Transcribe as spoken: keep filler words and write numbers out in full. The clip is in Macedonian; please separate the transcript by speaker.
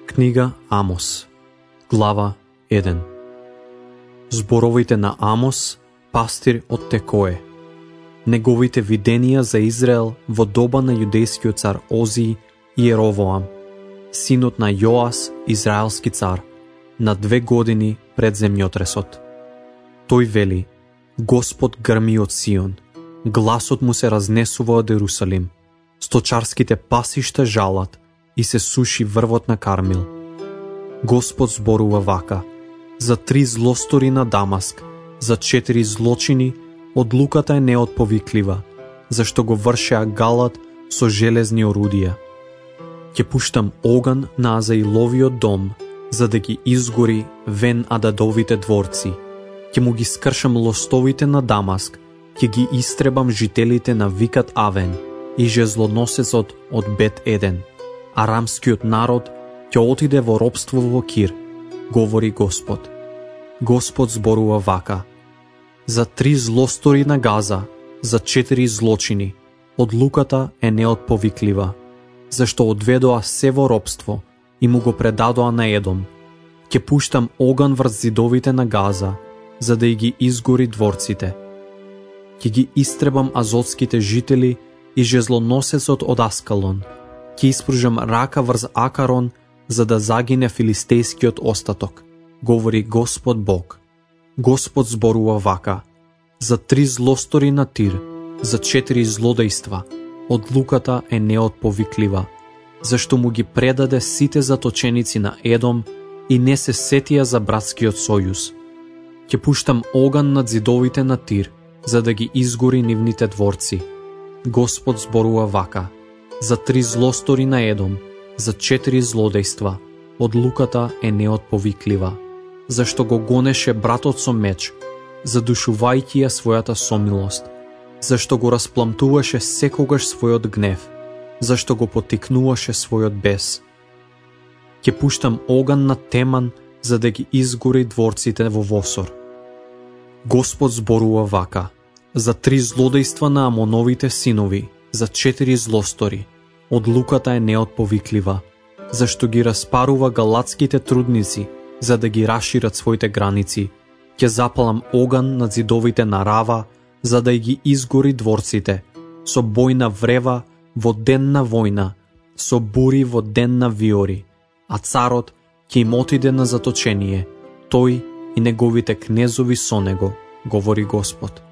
Speaker 1: Книга Амос, глава еден. Зборовите на Амос, пастир од Текое. Неговите виденија за Израел во доба на јудејскиот цар Озии и Еровоам, синот на Јоас, израелски цар, на две години пред земјотресот. Тој вели: Господ грми од Сион, гласот му се разнесува од Ерусалим, сточарските пасишта жалат и се суши врвот на Кармил. Господ зборува вака: за три злостори на Дамаск, за четири злочини, одлуката е неотповиклива, зашто го вршеа галат со железни орудија. Ќе пуштам оган на Азаиловиот дом, за да ги изгори Вен Ададовите дворци. Ќе му ги скршам лостовите на Дамаск, ќе ги истребам жителите на Викат Авен и жезлоносецот од Бет Еден. Арамскиот народ ќе отиде во робство во Кир, говори Господ. Господ зборува вака: за три злостори на Газа, за четири злочини, одлуката е неотповиклива, зашто одведоа се во робство и му го предадоа на Едом. Ќе пуштам оган врз зидовите на Газа, за да и ги изгори дворците. Ќе ги истребам азотските жители и жезлоносецот од Аскалон. Ќе испружам рака врз Акарон, за да загине филистејскиот остаток, говори Господ Бог. Господ зборува вака: за три злостори на Тир, за четири злодејства, одлуката е неотповиклива, зашто му ги предаде сите заточеници на Едом и не се сетија за братскиот сојуз. Ќе пуштам оган над зидовите на Тир, за да ги изгори нивните дворци. Господ зборува вака: за три злостори на Едом, за четири злодејства, одлуката е неотповиклива, зашто го гонеше братот со меч, задушувајќи ја својата сомилост, зашто го распламтуваше секогаш својот гнев, зашто го потикнуваше својот бес. Ќе пуштам оган на Теман, за да ги изгори дворците во Восор. Господ зборува вака: за три злодејства на Амоновите синови, за четири злостори, одлуката е неотповиклива, зашто ги распарува галатските трудници, за да ги расшират своите граници. Ќе запалам оган на зидовите на Рава, за да ги изгори дворците, со бојна врева во ден на војна, со бури во ден на виори, а царот ќе им отиде на заточение, тој и неговите кнезови со него, говори Господ.